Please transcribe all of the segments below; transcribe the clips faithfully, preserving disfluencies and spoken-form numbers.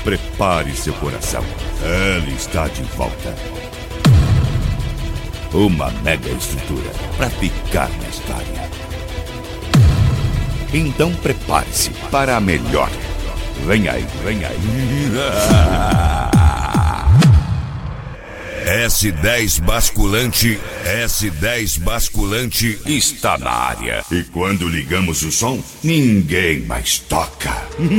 prepare seu coração. Ela está de volta. Uma mega estrutura para ficar na história. Então prepare-se para a melhor. Vem aí, vem aí. S dez basculante, S dez basculante Está na área. E quando ligamos o som, ninguém mais toca.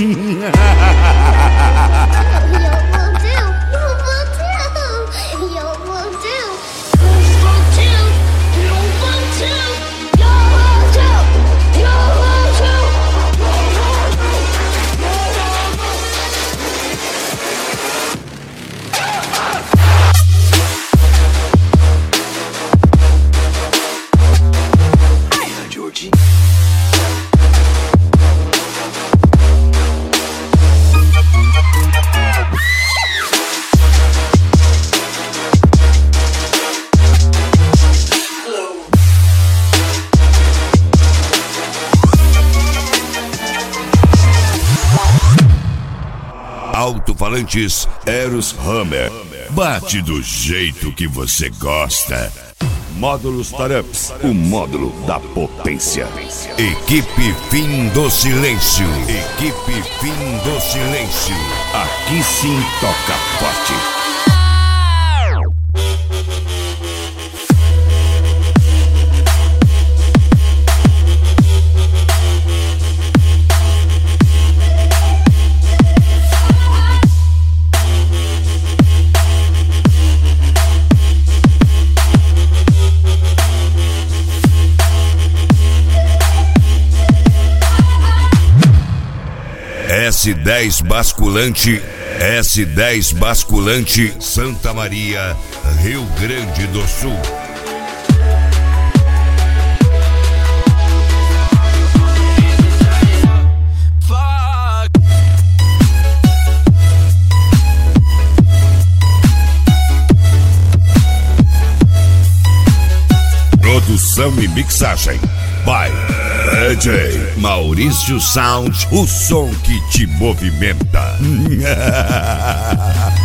Alto-falantes Eros Hammer. bate do jeito que você gosta. Módulos Tarups, o módulo da potência. Equipe Fim do Silêncio. Equipe Fim do Silêncio. Aqui sim toca forte. S dez basculante, S dez basculante Santa Maria, Rio Grande do Sul. Produção e mixagem by D J Maurício Sound, o som que te movimenta.